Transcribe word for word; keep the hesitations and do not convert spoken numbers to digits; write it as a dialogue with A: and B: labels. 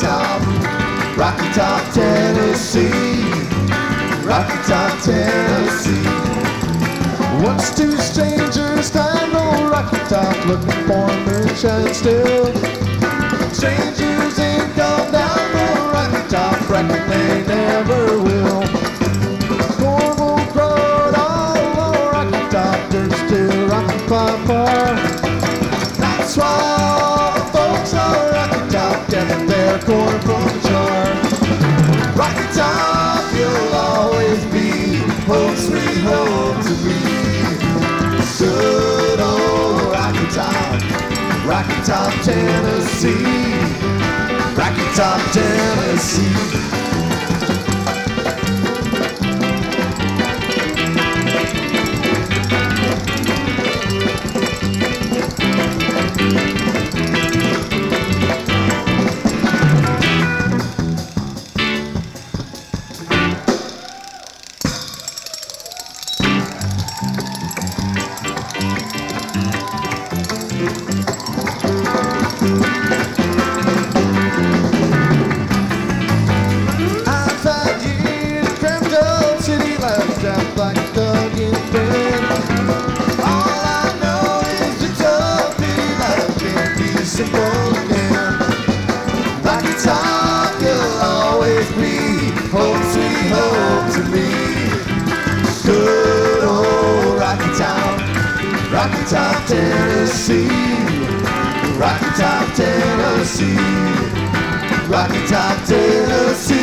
A: Top, Rocky Top, Tennessee, Rocky Top, Tennessee. Once two strangers stand on Rocky Top, looking for moonshine still. Strangers ain't come down from Rocky Top, reckon they never will. Corn won't grow at all on Rocky Top, dirt still rockin' by far. That's why all the folks on Rocky Top get their corn from the jar. Rocky Top, you'll always be home sweet home to me. Good old Rocky Top, Rocky Top, Tennessee, Rocky Top, Tennessee. Like dug in bed. All I know is the tough pity that I can't be simple again. Rocky Top, you'll always be home sweet home to me. Good old Rocky Top, Rocky Top, Tennessee, Rocky Top, Tennessee, Rocky Top, Tennessee.